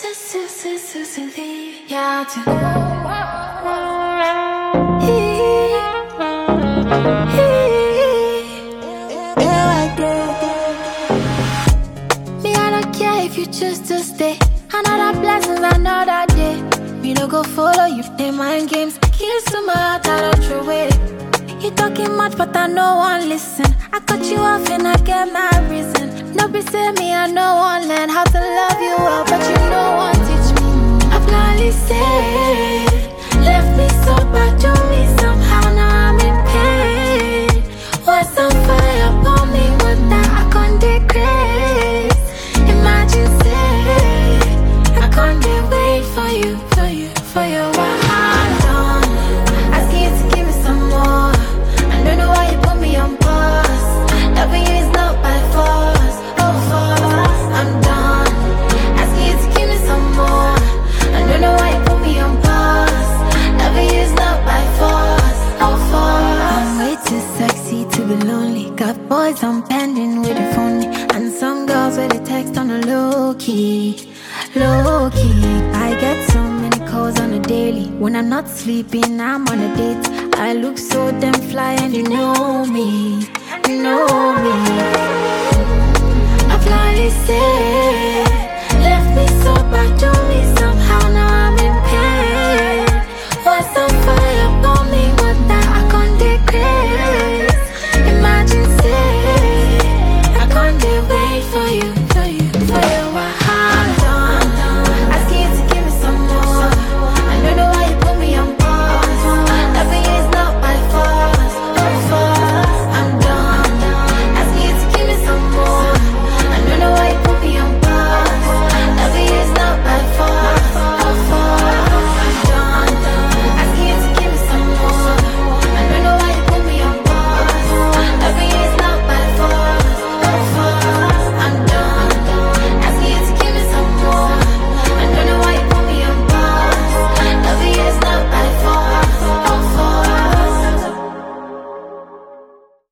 Yeah, me, I don't care if you choose to stay. Another blessings, another day. Me no go follow you, play mind games. Keys to my heart, I don't throw away. You talking much, but I no one listen. I cut you off and I get my reason. No be say me, I no one learn how to love you well, but you no one teach me. I blindly say, left me so bad to me somehow. Now I'm in pain. What's on fire upon me? What that I can't decrease. Imagine say, I can't wait for you, for you, for your hand on. Asking you to give me some more. I don't know why you put me on pause. Loving you is not by force, oh force. I'm done. Asking you to give me some more. I don't know why you put me on pause. Loving you is not by force, oh force. I'm way too sexy to be lonely. Got boys I'm pending with the phone, and some girls with the text on a low key, low key. I get so many calls on a daily. When I'm not sleeping, I'm on a date. I look so damn fly and you know me, you know me. I blindly say,